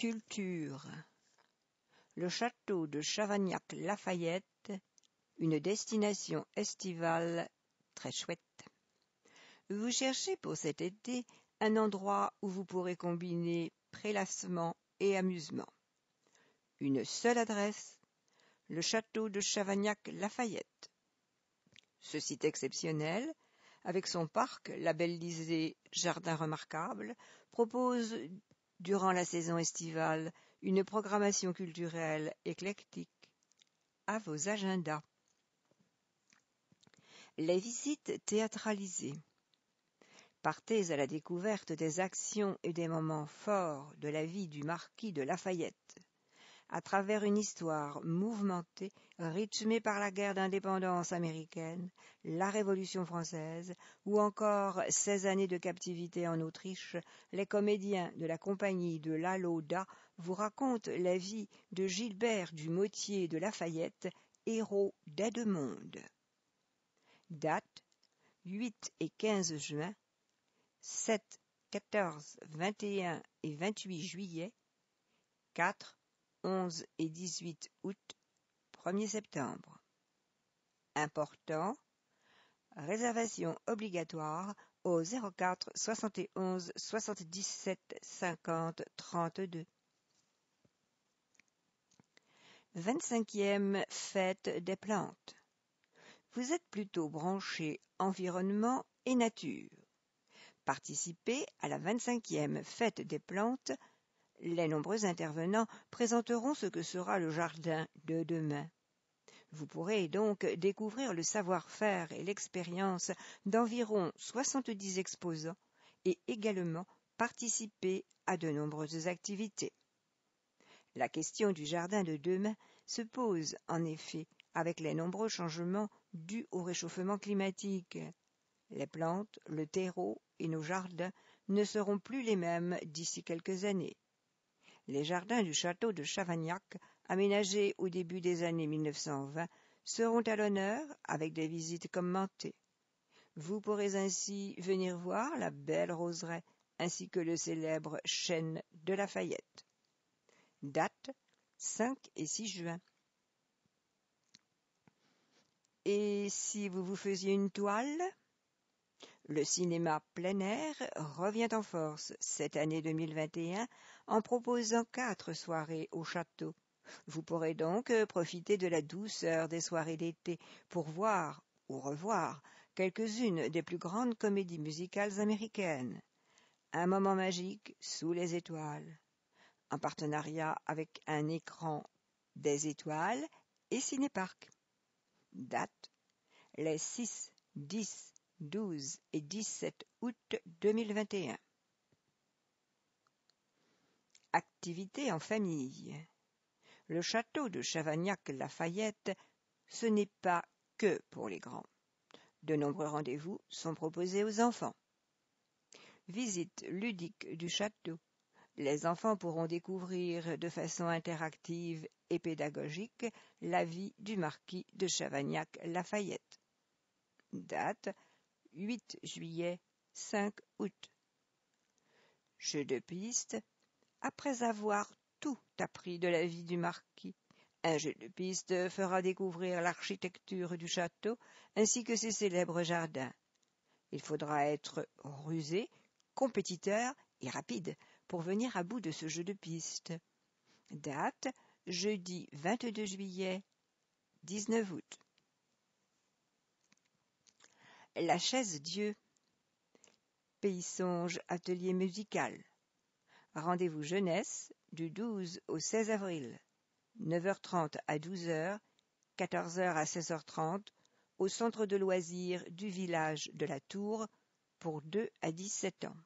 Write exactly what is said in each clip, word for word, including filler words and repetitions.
Culture. Le château de Chavagnac-Lafayette, une destination estivale très chouette. Vous cherchez pour cet été un endroit où vous pourrez combiner prélassement et amusement. Une seule adresse, le château de Chavagnac-Lafayette. Ce site exceptionnel, avec son parc labellisé Jardin remarquable, propose durant la saison estivale une programmation culturelle éclectique à vos agendas. Les visites théâtralisées. Partez à la découverte des actions et des moments forts de la vie du marquis de Lafayette, à travers une histoire mouvementée, rythmée par la guerre d'indépendance américaine, la Révolution française, ou encore seize années de captivité en Autriche. Les comédiens de la compagnie de l'Alauda vous racontent la vie de Gilbert du Motier de Lafayette, héros d'Edemonde. Date huit et quinze juin, sept, quatorze, vingt et un et vingt-huit juillet, quatre, onze et dix-huit août, premier septembre. Important, réservation obligatoire au zéro quatre soixante et onze soixante-dix-sept cinquante trente-deux. vingt-cinquième Fête des plantes. Vous êtes plutôt branché environnement et nature. Participez à la vingt-cinquième Fête des plantes. Les nombreux intervenants présenteront ce que sera le jardin de demain. Vous pourrez donc découvrir le savoir-faire et l'expérience d'environ soixante-dix exposants et également participer à de nombreuses activités. La question du jardin de demain se pose en effet avec les nombreux changements dus au réchauffement climatique. Les plantes, le terreau et nos jardins ne seront plus les mêmes d'ici quelques années. Les jardins du château de Chavagnac, aménagés au début des années mille neuf cent vingt, seront à l'honneur avec des visites commentées. Vous pourrez ainsi venir voir la belle roseraie ainsi que le célèbre chêne de Lafayette. Date cinq et six juin. Et si vous vous faisiez une toile ? Le cinéma plein air revient en force cette année deux mille vingt et un en proposant quatre soirées au château. Vous pourrez donc profiter de la douceur des soirées d'été pour voir ou revoir quelques-unes des plus grandes comédies musicales américaines. Un moment magique sous les étoiles, en partenariat avec un écran des étoiles et Cinéparc. Date les six, dix, douze et dix-sept août deux mille vingt et un. Activités en famille. Le château de Chavagnac-Lafayette, ce n'est pas que pour les grands. De nombreux rendez-vous sont proposés aux enfants. Visite ludique du château. Les enfants pourront découvrir de façon interactive et pédagogique la vie du marquis de Chavagnac-Lafayette. Date huit juillet, cinq août. Jeu de piste. Après avoir tout appris de la vie du marquis, un jeu de piste fera découvrir l'architecture du château ainsi que ses célèbres jardins. Il faudra être rusé, compétiteur et rapide pour venir à bout de ce jeu de piste. Date jeudi vingt-deux juillet, dix-neuf août. La Chaise-Dieu. Pays-Songe atelier musical. Rendez-vous jeunesse du douze au seize avril, neuf heures trente à douze heures, quatorze heures à seize heures trente, au centre de loisirs du village de la Tour pour deux à dix-sept ans.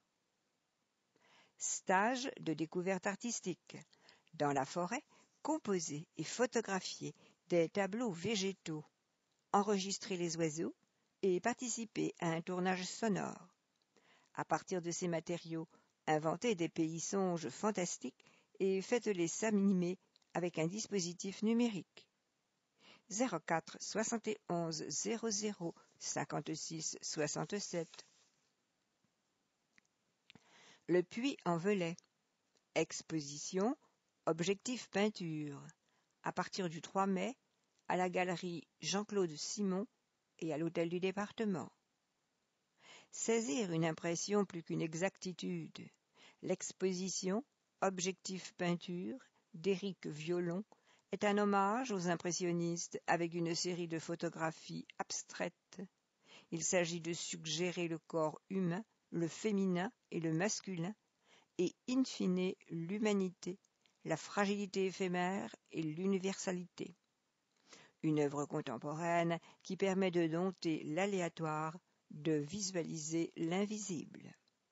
Stage de découverte artistique. Dans la forêt, composer et photographier des tableaux végétaux, enregistrer les oiseaux et participer à un tournage sonore. À partir de ces matériaux, inventez des pays-songes fantastiques et faites-les s'animer avec un dispositif numérique. zéro quatre soixante et onze zéro zéro cinquante-six soixante-sept. Le Puy-en-Velay. Exposition Objectif peinture, à partir du trois mai, à la galerie Jean-Claude Simon et à l'hôtel du département. Saisir une impression plus qu'une exactitude. L'exposition Objectif peinture d'Éric Violon est un hommage aux impressionnistes avec une série de photographies abstraites. Il s'agit de suggérer le corps humain, le féminin et le masculin, et in fine l'humanité, la fragilité éphémère et l'universalité. Une œuvre contemporaine qui permet de dompter l'aléatoire, de visualiser l'invisible.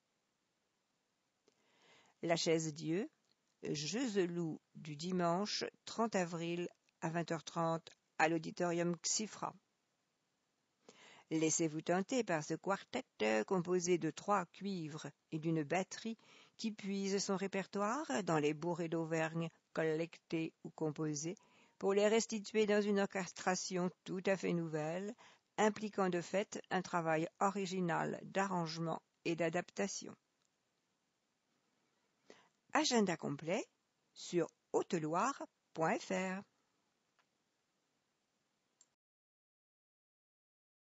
La Chaise-Dieu, Jeuzeloup du dimanche trente avril à vingt heures trente à l'auditorium Xifra. Laissez-vous tenter par ce quartet composé de trois cuivres et d'une batterie qui puise son répertoire dans les bourrées d'Auvergne collectés ou composés pour les restituer dans une orchestration tout à fait nouvelle, impliquant de fait un travail original d'arrangement et d'adaptation. Agenda complet sur haute loire point f r